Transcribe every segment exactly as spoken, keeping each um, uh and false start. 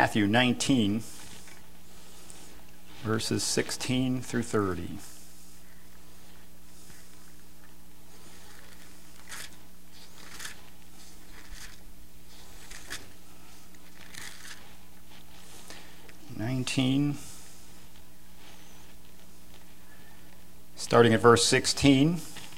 Matthew nineteen, verses sixteen through thirty. nineteen, starting at verse sixteen.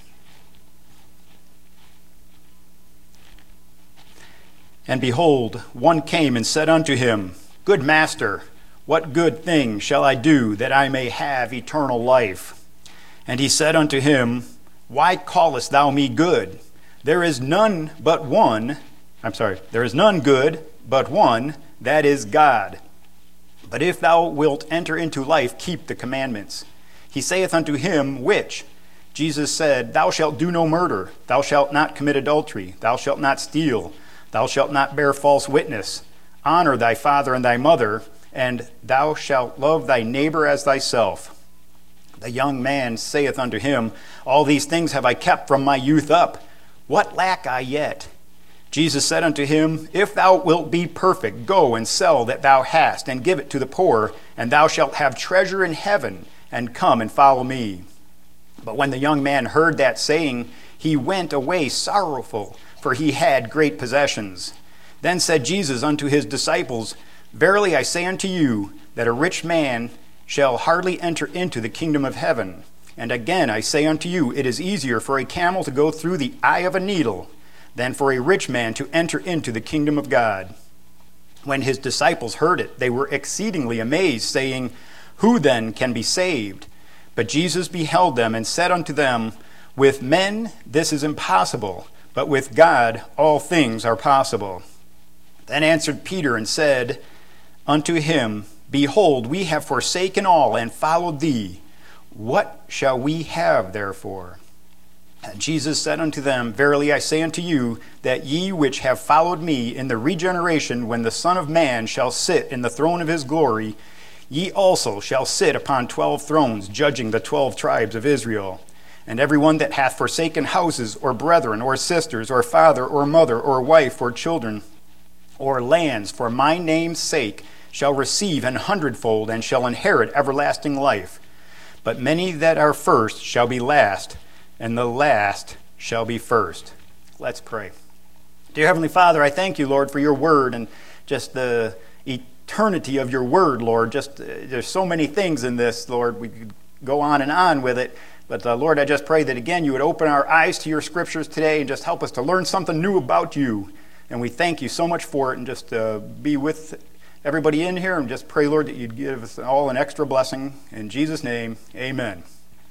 And behold, one came and said unto him, Good master, what good thing shall I do that I may have eternal life? And he said unto him, Why callest thou me good? There is none but one, I'm sorry, there is none good but one, that is God. But if thou wilt enter into life, keep the commandments. He saith unto him, Which? Jesus said, Thou shalt do no murder, thou shalt not commit adultery, thou shalt not steal, thou shalt not bear false witness, honor thy father and thy mother, and thou shalt love thy neighbor as thyself. The young man saith unto him, All these things have I kept from my youth up. What lack I yet? Jesus said unto him, If thou wilt be perfect, go and sell that thou hast, and give it to the poor, and thou shalt have treasure in heaven, and come and follow me. But when the young man heard that saying, he went away sorrowful, for he had great possessions. Then said Jesus unto his disciples, Verily I say unto you, that a rich man shall hardly enter into the kingdom of heaven. And again I say unto you, it is easier for a camel to go through the eye of a needle than for a rich man to enter into the kingdom of God. When his disciples heard it, they were exceedingly amazed, saying, Who then can be saved? But Jesus beheld them and said unto them, With men this is impossible, but with God all things are possible. Then answered Peter and said unto him, Behold, we have forsaken all and followed thee. What shall we have therefore? And Jesus said unto them, Verily I say unto you, that ye which have followed me in the regeneration, when the Son of Man shall sit in the throne of his glory, ye also shall sit upon twelve thrones, judging the twelve tribes of Israel. And every one that hath forsaken houses, or brethren, or sisters, or father, or mother, or wife, or children, or lands, for my name's sake, shall receive an hundredfold, and shall inherit everlasting life. But many that are first shall be last, and the last shall be first. Let's pray. Dear Heavenly Father, I thank you, Lord, for your word, and just the eternity of your word, Lord. Just uh, there's so many things in this, Lord. We could go on and on with it. But uh, Lord, I just pray that again you would open our eyes to your scriptures today and just help us to learn something new about you. And we thank you so much for it, and just uh, be with everybody in here, and just pray, Lord, that you'd give us all an extra blessing. In Jesus' name, amen.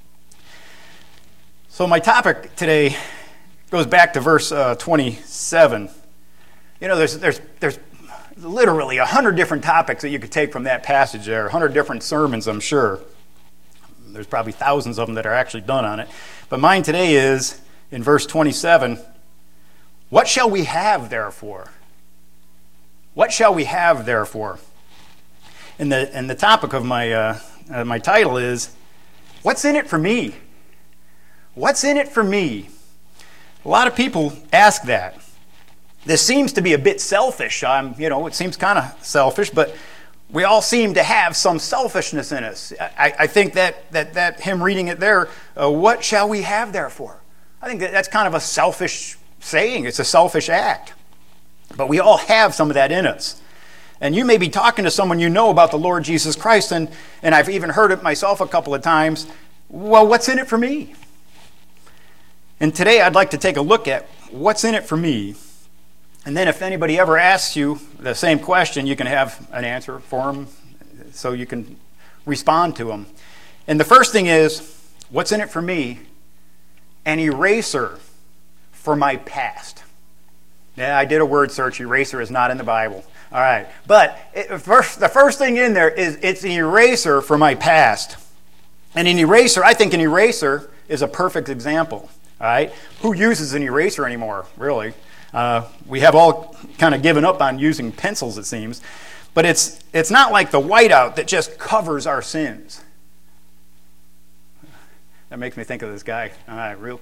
So my topic today goes back to verse uh, twenty-seven. You know, there's there's there's literally a hundred different topics that you could take from that passage there, a hundred different sermons, I'm sure. There's probably thousands of them that are actually done on it. But mine today is, in verse twenty-seven, what shall we have therefore? What shall we have therefore? And the and the topic of my uh, uh, my title is, what's in it for me? What's in it for me? A lot of people ask that. This seems to be a bit selfish. Um, you know, it seems kind of selfish, but we all seem to have some selfishness in us. I, I think that, that that him reading it there, uh, what shall we have therefore? I think that that's kind of a selfish saying. It's a selfish act. But we all have some of that in us. And you may be talking to someone you know about the Lord Jesus Christ, and, and I've even heard it myself a couple of times. Well, what's in it for me? And today I'd like to take a look at what's in it for me. And then if anybody ever asks you the same question, you can have an answer for them so you can respond to them. And the first thing is, what's in it for me? An eraser for my past. Yeah, I did a word search. Eraser is not in the Bible. All right. But it, first, the first thing in there is it's an eraser for my past. And an eraser, I think an eraser is a perfect example. All right. Who uses an eraser anymore, really? Uh, we have all kind of given up on using pencils, it seems. But it's it's not like the whiteout that just covers our sins. That makes me think of this guy. All right, real quick.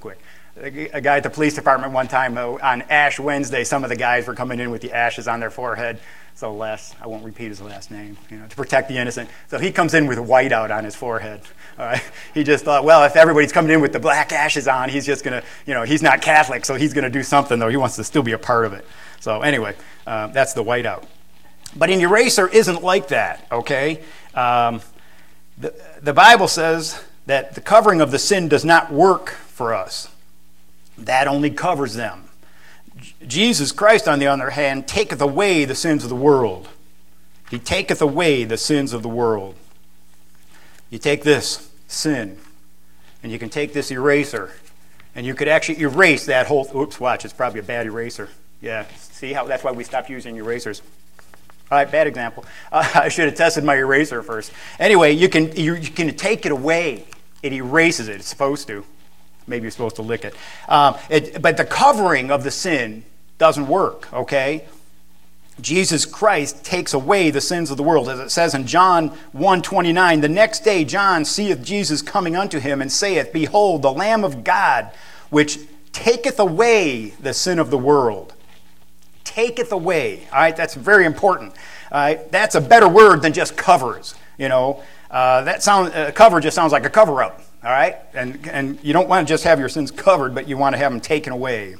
a guy at the police department one time uh, on Ash Wednesday, some of the guys were coming in with the ashes on their forehead. So Les, I won't repeat his last name, you know, to protect the innocent. So he comes in with whiteout on his forehead. All right. He just thought, well, if everybody's coming in with the black ashes on, he's just going to, you know, he's not Catholic, so he's going to do something, though. He wants to still be a part of it. So anyway, uh, that's the whiteout. But an eraser isn't like that, okay? Um, the, the Bible says that the covering of the sin does not work for us. That only covers them. Jesus Christ, on the other hand, taketh away the sins of the world. He taketh away the sins of the world. You take this sin, and you can take this eraser, and you could actually erase that whole... Oops, watch, it's probably a bad eraser. Yeah, see how that's why we stopped using erasers. All right, bad example. Uh, I should have tested my eraser first. Anyway, you can you, you can take it away. It erases it. It's supposed to. Maybe you're supposed to lick it. Um, it. But the covering of the sin doesn't work, okay? Jesus Christ takes away the sins of the world. As it says in John one twenty-nine, the next day John seeth Jesus coming unto him and saith, Behold, the Lamb of God, which taketh away the sin of the world. Taketh away. All right, that's very important. All right, that's a better word than just covers. You know, uh, that sound uh, cover just sounds like a cover up. All right, and and you don't want to just have your sins covered, but you want to have them taken away.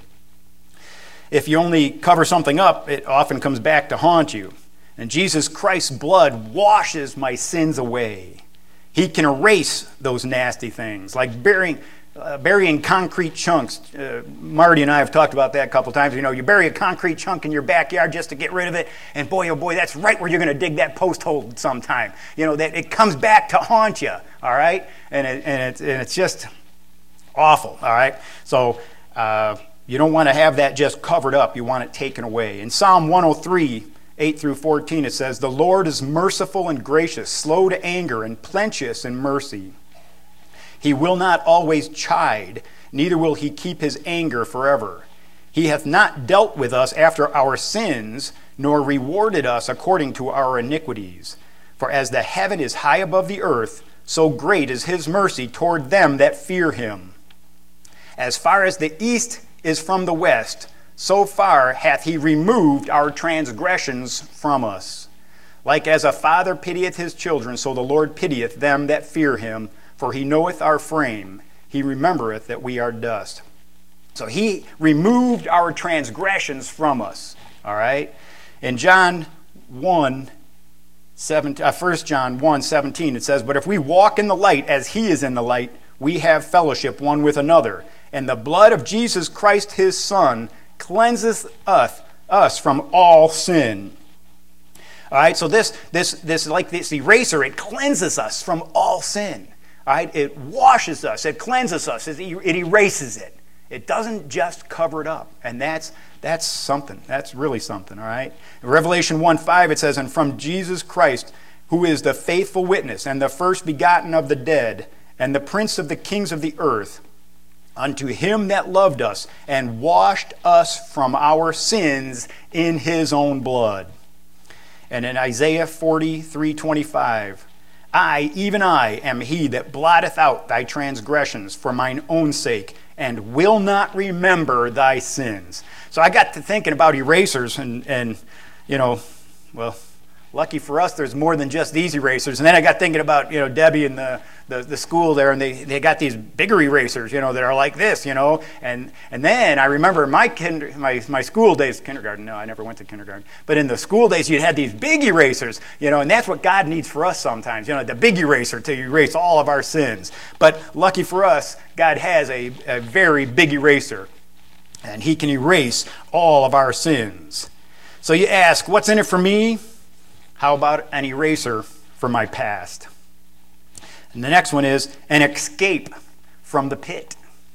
If you only cover something up, it often comes back to haunt you. And Jesus Christ's blood washes my sins away. He can erase those nasty things, like burying. Uh, burying concrete chunks. Uh, Marty and I have talked about that a couple times. You know, you bury a concrete chunk in your backyard just to get rid of it, and boy, oh boy, that's right where you're going to dig that post hole sometime. You know, that it comes back to haunt you, all right? And, it, and, it, and it's just awful, all right? So uh, you don't want to have that just covered up. You want it taken away. In Psalm one oh three, eight through fourteen, it says, The Lord is merciful and gracious, slow to anger, and plenteous in mercy. He will not always chide, neither will he keep his anger forever. He hath not dealt with us after our sins, nor rewarded us according to our iniquities. For as the heaven is high above the earth, so great is his mercy toward them that fear him. As far as the east is from the west, so far hath he removed our transgressions from us. Like as a father pitieth his children, so the Lord pitieth them that fear him. For he knoweth our frame, he remembereth that we are dust. So he removed our transgressions from us. All right? In John one, seventeen, uh, First John one, seventeen, it says, But if we walk in the light as he is in the light, we have fellowship one with another. And the blood of Jesus Christ his Son cleanseth us, us from all sin. All right? So this, this, this, like this eraser, it cleanses us from all sin. All right, it washes us, it cleanses us, it, it erases it. It doesn't just cover it up. And that's that's something. That's really something, all right? In Revelation one five, it says, And from Jesus Christ, who is the faithful witness, and the first begotten of the dead, and the prince of the kings of the earth, unto him that loved us, and washed us from our sins in his own blood. And in Isaiah forty-three twenty-five, I, even I, am he that blotteth out thy transgressions for mine own sake, and will not remember thy sins. So I got to thinking about erasers, and, and you know, well, lucky for us, there's more than just these erasers. And then I got thinking about, you know, Debbie and the, the, the school there, and they, they got these bigger erasers, you know, that are like this, you know. And and then I remember my kinder, my my school days, kindergarten, no, I never went to kindergarten. But in the school days, you'd have these big erasers, you know, and that's what God needs for us sometimes, you know, the big eraser to erase all of our sins. But lucky for us, God has a, a very big eraser, and he can erase all of our sins. So you ask, what's in it for me? How about an eraser for my past? And the next one is an escape from the pit.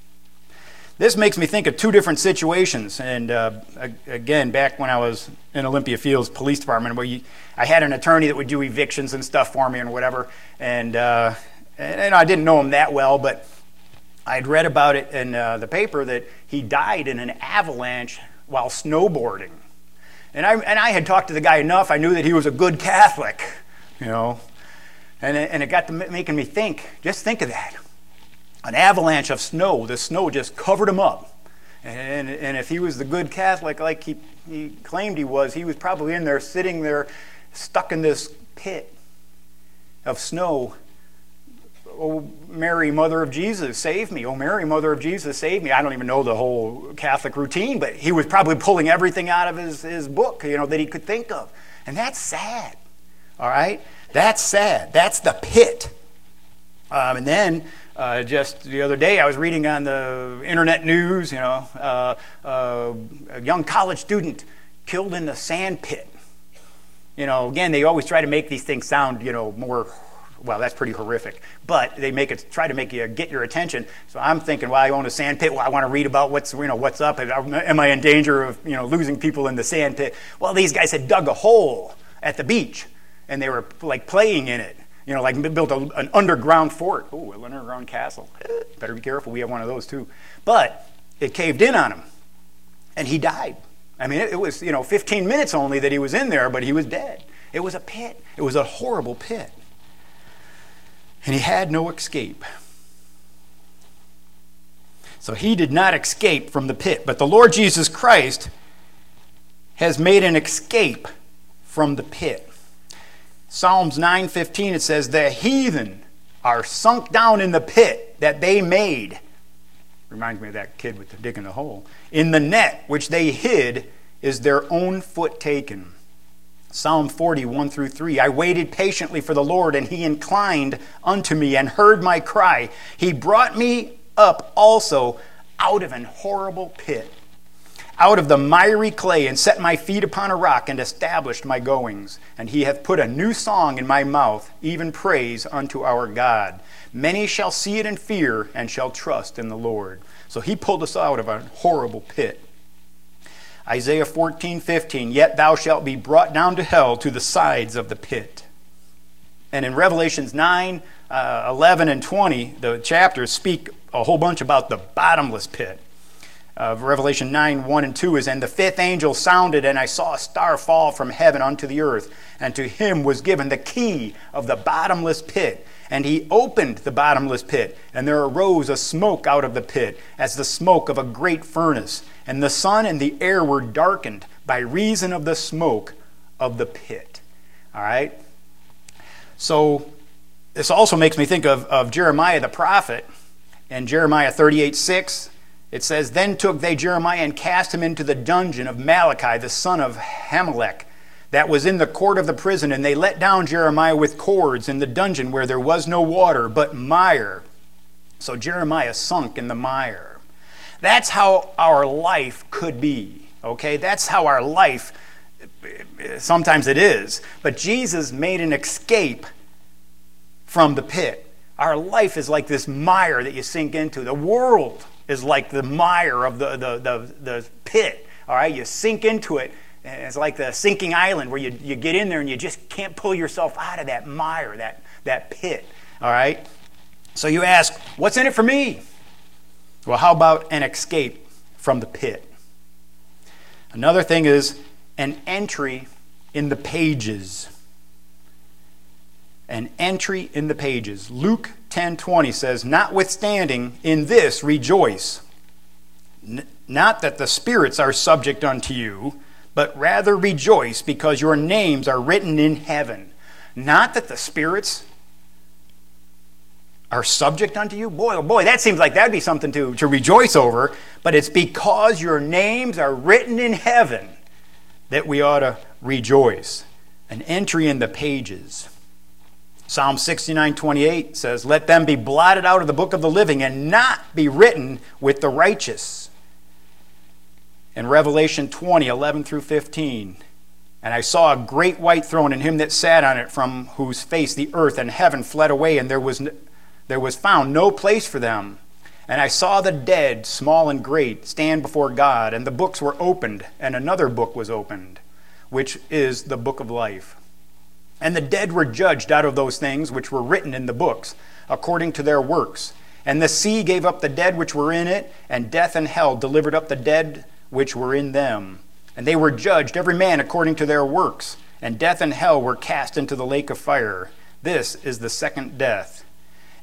This makes me think of two different situations. And uh, again, back when I was in Olympia Fields Police Department, where you, I had an attorney that would do evictions and stuff for me and whatever. And, uh, and I didn't know him that well, but I'd read about it in uh, the paper that he died in an avalanche while snowboarding. And I and I had talked to the guy enough. I knew that he was a good Catholic, you know. And it, and it got to making me think. Just think of that. an avalanche of snow. The snow just covered him up. And, and if he was the good Catholic like he, he claimed he was, he was probably in there, sitting there, stuck in this pit of snow. Oh, Mary, Mother of Jesus, save me. Oh, Mary, Mother of Jesus, save me. I don't even know the whole Catholic routine, but he was probably pulling everything out of his, his book, you know, that he could think of. And that's sad, all right? That's sad. That's the pit. Um, and then uh, just the other day, I was reading on the internet news, you know, uh, uh, a young college student killed in the sand pit. You know, again, they always try to make these things sound, you know, more, well, that's pretty horrific. But they make it, try to make you get your attention. So I'm thinking, well, I own a sand pit. Well, I want to read about what's, you know, what's up. Am I in danger of, you know, losing people in the sand pit? Well, these guys had dug a hole at the beach, and they were like playing in it. You know, like built a, an underground fort. Oh, an underground castle. Better be careful. We have one of those too. But it caved in on him, and he died. I mean, it, it was, you know, fifteen minutes only that he was in there, but he was dead. It was a pit. It was a horrible pit. And he had no escape. So he did not escape from the pit. But the Lord Jesus Christ has made an escape from the pit. Psalms nine fifteen, it says, the heathen are sunk down in the pit that they made. Reminds me of that kid with the digging the hole. In the net which they hid is their own foot taken. Psalm forty, one through three. I waited patiently for the Lord, and he inclined unto me and heard my cry. He brought me up also out of an horrible pit, out of the miry clay, and set my feet upon a rock, and established my goings. And he hath put a new song in my mouth, even praise unto our God. Many shall see it and fear, and shall trust in the Lord. So he pulled us out of a horrible pit. Isaiah fourteen, fifteen, yet thou shalt be brought down to hell, to the sides of the pit. And in Revelations nine, uh, eleven, and twenty, the chapters speak a whole bunch about the bottomless pit. Uh, Revelation nine, one and two is, and the fifth angel sounded, and I saw a star fall from heaven unto the earth, and to him was given the key of the bottomless pit. And he opened the bottomless pit, and there arose a smoke out of the pit, as the smoke of a great furnace. And the sun and the air were darkened by reason of the smoke of the pit. All right? So this also makes me think of, of Jeremiah the prophet. In Jeremiah thirty-eight, six, it says, then took they Jeremiah and cast him into the dungeon of Malachi, the son of Hamelech, that was in the court of the prison. And they let down Jeremiah with cords in the dungeon where there was no water, but mire. So Jeremiah sunk in the mire. That's how our life could be, okay? That's how our life, sometimes it is. But Jesus made an escape from the pit. Our life is like this mire that you sink into. The world is like the mire of the, the, the, the pit, all right? You sink into it. And it's like the sinking island where you, you get in there and you just can't pull yourself out of that mire, that, that pit, all right? So you ask, what's in it for me? Well, how about an escape from the pit? Another thing is an entry in the pages. An entry in the pages. Luke ten twenty says, notwithstanding in this rejoice, N- not that the spirits are subject unto you, but rather rejoice because your names are written in heaven. Not that the spirits are subject unto you? Boy, oh boy, that seems like that'd be something to, to rejoice over. But it's because your names are written in heaven that we ought to rejoice. An entry in the pages. Psalm sixty-nine, twenty-eight says, let them be blotted out of the book of the living and not be written with the righteous. In Revelation twenty, eleven through fifteen, and I saw a great white throne and him that sat on it, from whose face the earth and heaven fled away, and there was no, There was found no place for them. And I saw the dead, small and great, stand before God, and the books were opened, and another book was opened, which is the book of life. And the dead were judged out of those things which were written in the books, according to their works. And the sea gave up the dead which were in it, and death and hell delivered up the dead which were in them. And they were judged, every man according to their works. And death and hell were cast into the lake of fire. This is the second death.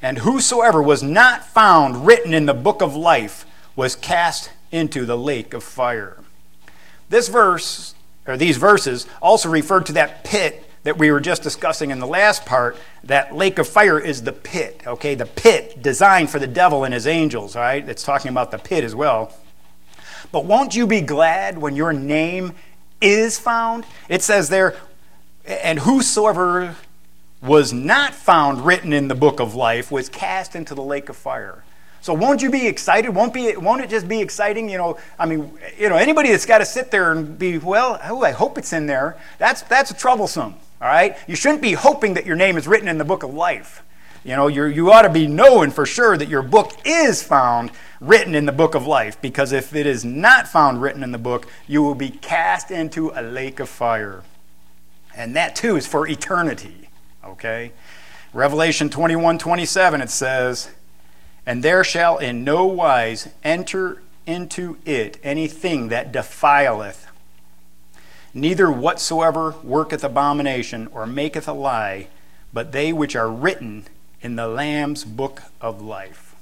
And whosoever was not found written in the book of life was cast into the lake of fire. This verse, or these verses, also refer to that pit that we were just discussing in the last part. That lake of fire is the pit, okay? The pit designed for the devil and his angels, all right? It's talking about the pit as well. But won't you be glad when your name is found? It says there, and whosoever was not found written in the book of life was cast into the lake of fire. So won't you be excited? Won't be? Won't it just be exciting? You know, I mean, you know, anybody that's got to sit there and be, well, oh, I hope it's in there. That's that's troublesome. All right, you shouldn't be hoping that your name is written in the book of life. You know, you you ought to be knowing for sure that your book is found written in the book of life, because if it is not found written in the book, you will be cast into a lake of fire, and that too is for eternity. Okay, Revelation twenty-one twenty-seven, it says, and there shall in no wise enter into it anything that defileth, neither whatsoever worketh abomination or maketh a lie, but they which are written in the Lamb's book of life.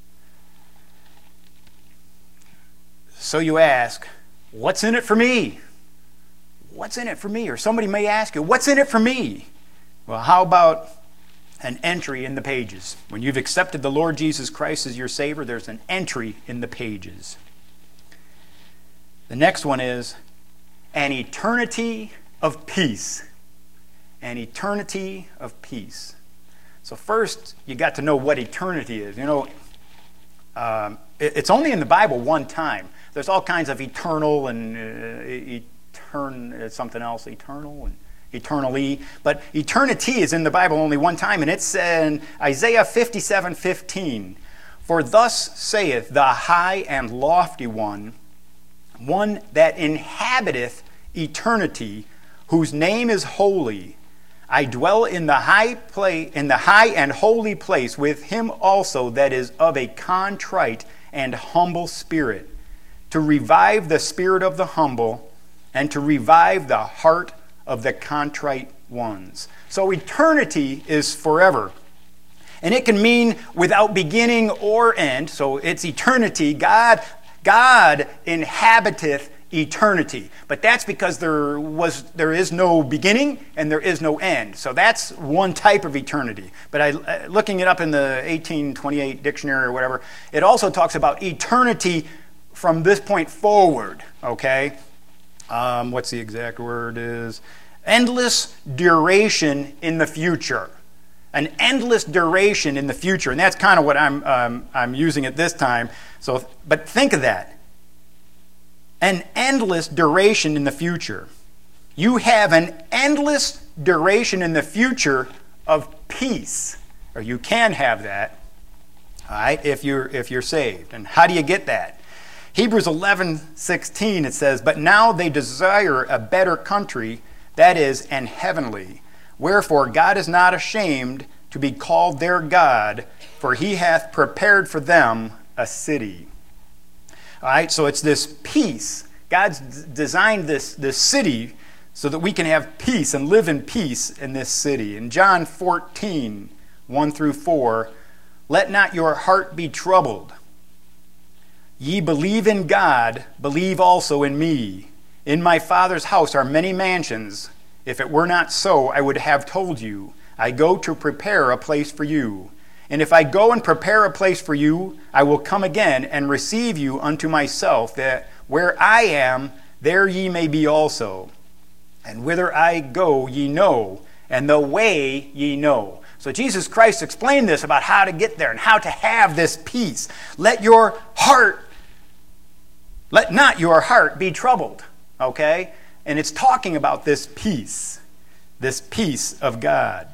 So you ask, what's in it for me? What's in it for me? Or somebody may ask you, what's in it for me? Well, how about an entry in the pages? When you've accepted the Lord Jesus Christ as your Savior, there's an entry in the pages. The next one is an eternity of peace. An eternity of peace. So first, you got to know what eternity is. You know, um, it, it's only in the Bible one time. There's all kinds of eternal and uh, etern, something else, eternal and eternally, but eternity is in the Bible only one time, and it's in Isaiah fifty-seven fifteen. For thus saith the high and lofty one, one that inhabiteth eternity, whose name is holy. I dwell in the high place, in the high and holy place, with him also that is of a contrite and humble spirit, to revive the spirit of the humble, and to revive the heart of the contrite ones. So eternity is forever. And it can mean without beginning or end. So it's eternity. God, God inhabiteth eternity. But that's because there was there is no beginning and there is no end. So that's one type of eternity. But I, looking it up in the eighteen twenty-eight dictionary or whatever, it also talks about eternity from this point forward. Okay? Um, what's the exact word is? Endless duration in the future. An endless duration in the future. And that's kind of what I'm um, I'm using at this time. So, but think of that. An endless duration in the future. You have an endless duration in the future of peace. Or you can have that. All right, if you're if you're saved. And how do you get that? Hebrews eleven sixteen, it says, but now they desire a better country, that is, an heavenly. Wherefore God is not ashamed to be called their God, for he hath prepared for them a city. All right, so it's this peace. God's d- designed this, this city so that we can have peace and live in peace in this city. In John fourteen, one through four, let not your heart be troubled. Ye believe in God, believe also in me. In my Father's house are many mansions. If it were not so, I would have told you. I go to prepare a place for you. And if I go and prepare a place for you, I will come again and receive you unto myself, that where I am, there ye may be also. And whither I go ye know, and the way ye know. So Jesus Christ explained this about how to get there and how to have this peace. Let your heart Let not your heart be troubled, okay? And it's talking about this peace, this peace of God.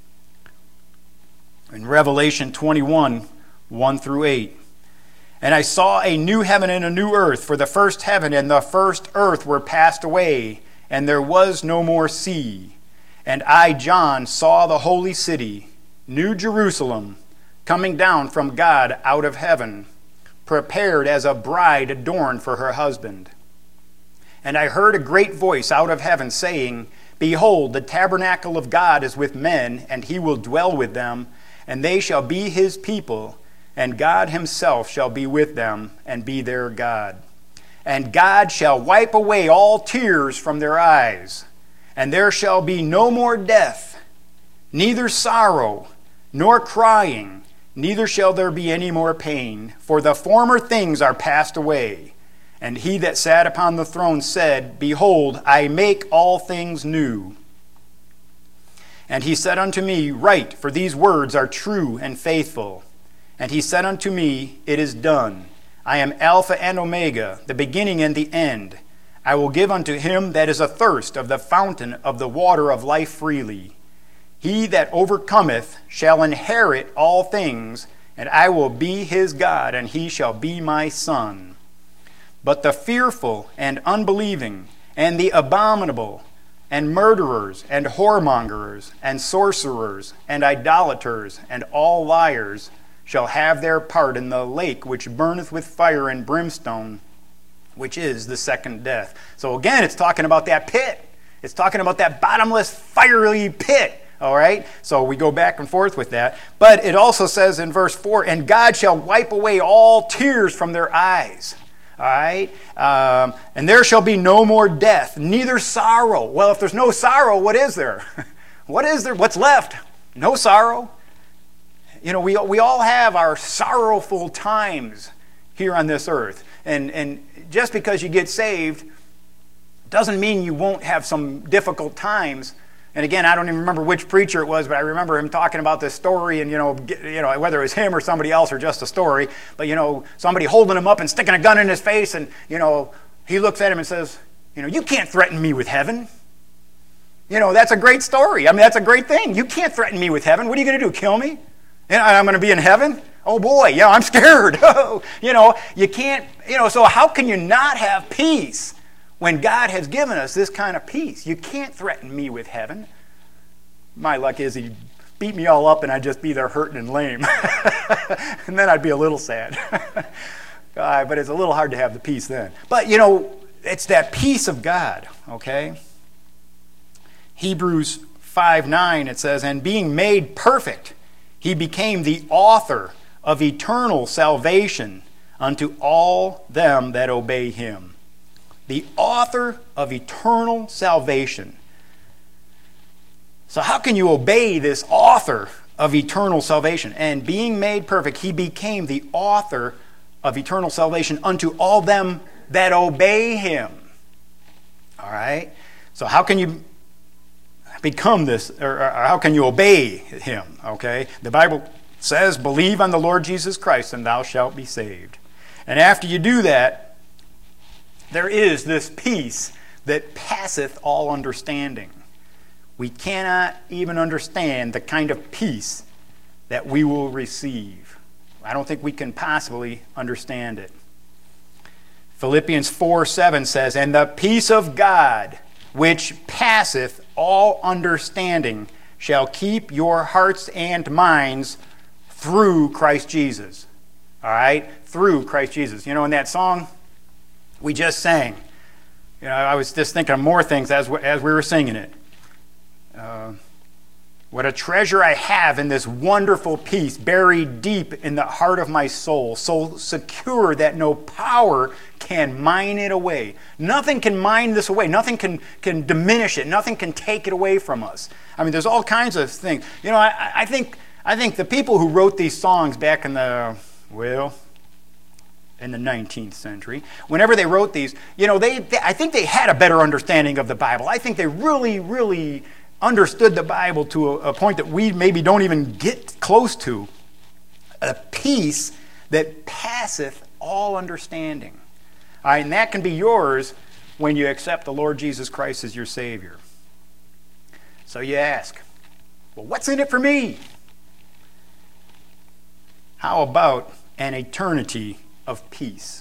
In Revelation twenty-one, one through eight, and I saw a new heaven and a new earth, for the first heaven and the first earth were passed away, and there was no more sea. And I, John, saw the holy city, New Jerusalem, coming down from God out of heaven, prepared as a bride adorned for her husband. And I heard a great voice out of heaven saying, Behold, the tabernacle of God is with men, and he will dwell with them, and they shall be his people, and God himself shall be with them and be their God. And God shall wipe away all tears from their eyes, and there shall be no more death, neither sorrow, nor crying, neither shall there be any more pain, for the former things are passed away. And he that sat upon the throne said, Behold, I make all things new. And he said unto me, Write, for these words are true and faithful. And he said unto me, It is done. I am Alpha and Omega, the beginning and the end. I will give unto him that is athirst of the fountain of the water of life freely. He that overcometh shall inherit all things, and I will be his God, and he shall be my son. But the fearful and unbelieving, and the abominable, and murderers, and whoremongers, and sorcerers, and idolaters, and all liars, shall have their part in the lake which burneth with fire and brimstone, which is the second death. So again, it's talking about that pit. It's talking about that bottomless, fiery pit. All right? So we go back and forth with that. But it also says in verse four, And God shall wipe away all tears from their eyes. All right? Um, and there shall be no more death, neither sorrow. Well, if there's no sorrow, what is there? What is there? What's left? No sorrow. You know, we, we all have our sorrowful times here on this earth. And, and just because you get saved doesn't mean you won't have some difficult times. And again, I don't even remember which preacher it was, but I remember him talking about this story, and you know, get, you know, whether it was him or somebody else or just a story, but you know, somebody holding him up and sticking a gun in his face, and you know, he looks at him and says, you know, you can't threaten me with heaven. You know, that's a great story. I mean, that's a great thing. You can't threaten me with heaven. What are you going to do? Kill me? And I'm going to be in heaven? Oh boy, yeah, I'm scared. You know, you can't. You know, so how can you not have peace when God has given us this kind of peace? You can't threaten me with heaven. My luck is he'd beat me all up and I'd just be there hurting and lame. And then I'd be a little sad. uh, but it's a little hard to have the peace then. But, you know, it's that peace of God, okay? Hebrews five nine, it says, And being made perfect, he became the author of eternal salvation unto all them that obey him. The author of eternal salvation. So how can you obey this author of eternal salvation? And being made perfect, he became the author of eternal salvation unto all them that obey him. All right? So how can you become this, or, or how can you obey him? Okay? The Bible says, believe on the Lord Jesus Christ and thou shalt be saved. And after you do that, there is this peace that passeth all understanding. We cannot even understand the kind of peace that we will receive. I don't think we can possibly understand it. Philippians four seven says, And the peace of God, which passeth all understanding, shall keep your hearts and minds through Christ Jesus. All right? Through Christ Jesus. You know, in that song we just sang, you know, I was just thinking of more things as we, as we were singing it. Uh, what a treasure I have in this wonderful peace buried deep in the heart of my soul, so secure that no power can mine it away. Nothing can mine this away. Nothing can, can diminish it. Nothing can take it away from us. I mean, there's all kinds of things. You know, I, I think I think the people who wrote these songs back in the, well, in the nineteenth century, whenever they wrote these, you know, they, they I think they had a better understanding of the Bible. I think they really, really understood the Bible to a, a point that we maybe don't even get close to. A peace that passeth all understanding. All right, and that can be yours when you accept the Lord Jesus Christ as your Savior. So you ask, well, what's in it for me? How about an eternity of peace?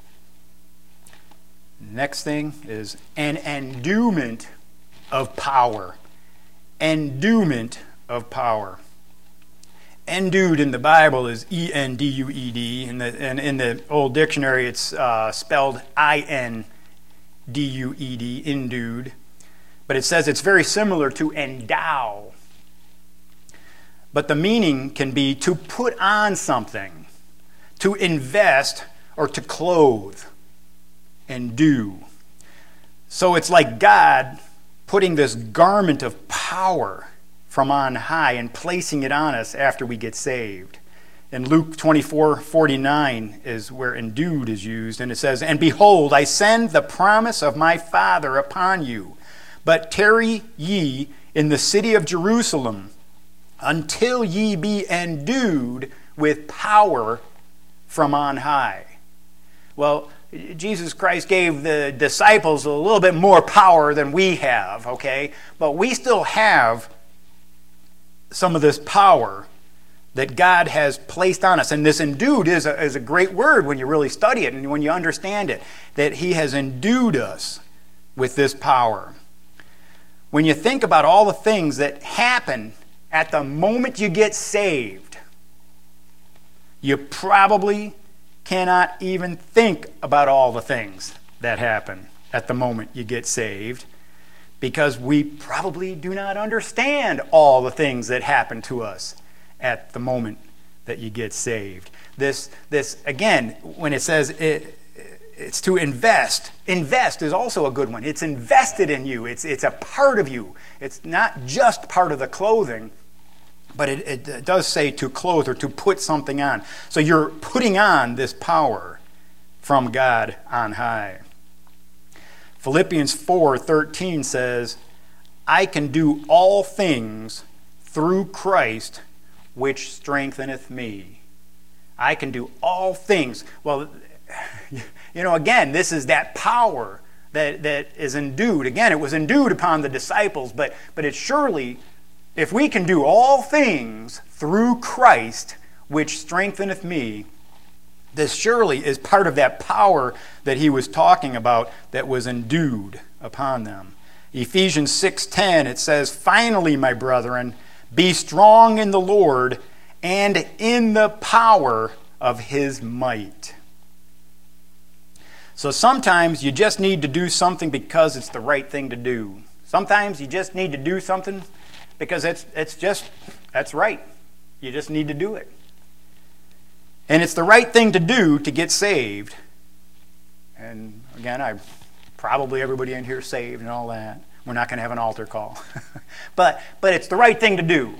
Next thing is an endowment of power. Endowment of power. Endued in the Bible is E N D U E D. In the, and in the old dictionary, it's uh, spelled I N D U E D, endued. But it says it's very similar to endow. but the meaning can be to put on something, to invest, or to clothe and do. So it's like God putting this garment of power from on high and placing it on us after we get saved. In Luke twenty-four forty-nine is where endued is used, and it says, "And behold, I send the promise of my Father upon you, but tarry ye in the city of Jerusalem until ye be endued with power from on high." Well, Jesus Christ gave the disciples a little bit more power than we have, okay? But we still have some of this power that God has placed on us. And this endued is a, is a great word when you really study it and when you understand it, that He has endued us with this power. When you think about all the things that happen at the moment you get saved, you probably cannot even think about all the things that happen at the moment you get saved, because we probably do not understand all the things that happen to us at the moment that you get saved. This, this again, when it says it, it's to invest, invest is also a good one. It's invested in you. It's, it's a part of you. It's not just part of the clothing, but it, it does say to clothe or to put something on. So you're putting on this power from God on high. Philippians four thirteen says, "I can do all things through Christ, which strengtheneth me." I can do all things. Well, you know, again, this is that power that, that is endued. Again, it was endued upon the disciples, but, but it surely, if we can do all things through Christ, which strengtheneth me, this surely is part of that power that he was talking about that was endued upon them. Ephesians six ten, it says, "Finally, my brethren, be strong in the Lord and in the power of His might." So sometimes you just need to do something because it's the right thing to do. Sometimes you just need to do something because it's, it's just, that's right. You just need to do it. And it's the right thing to do to get saved. And again, I probably everybody in here is saved and all that. We're not going to have an altar call. but but it's the right thing to do.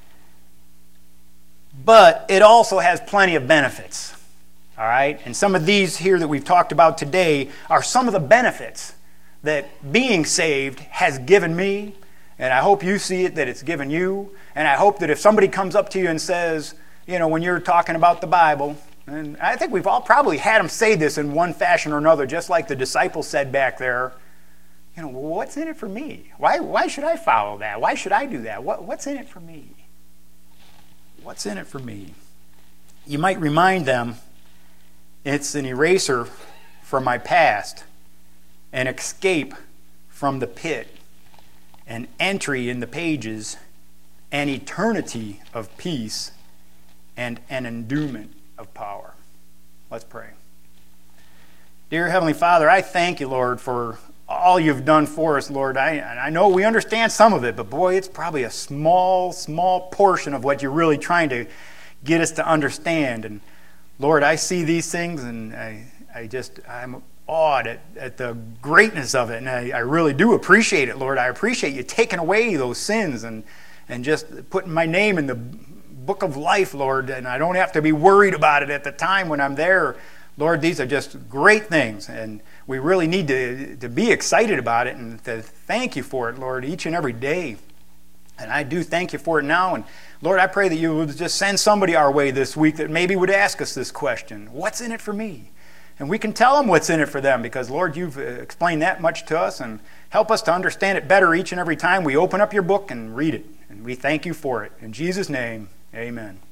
But it also has plenty of benefits. All right? And some of these here that we've talked about today are some of the benefits that being saved has given me. And I hope you see it, that it's given you. And I hope that if somebody comes up to you and says, you know, when you're talking about the Bible, and I think we've all probably had them say this in one fashion or another, just like the disciples said back there, you know, well, what's in it for me? Why, why should I follow that? Why should I do that? What, what's in it for me? What's in it for me? You might remind them, it's an eraser from my past, an escape from the pit, an entry in the pages, an eternity of peace, and an endowment of power. Let's pray. Dear Heavenly Father, I thank you, Lord, for all you've done for us, Lord. I, I know we understand some of it, but boy, it's probably a small, small portion of what you're really trying to get us to understand. And Lord, I see these things and I, I just, I'm awed at, at the greatness of it. And I, I really do appreciate it, Lord. I appreciate you taking away those sins and, and just putting my name in the book of life, Lord. And I don't have to be worried about it at the time when I'm there. Lord, these are just great things. And we really need to, to be excited about it and to thank you for it, Lord, each and every day. And I do thank you for it now. And Lord, I pray that you would just send somebody our way this week that maybe would ask us this question: what's in it for me? And we can tell them what's in it for them because, Lord, you've explained that much to us, and help us to understand it better each and every time we open up your book and read it. And we thank you for it. In Jesus' name, amen.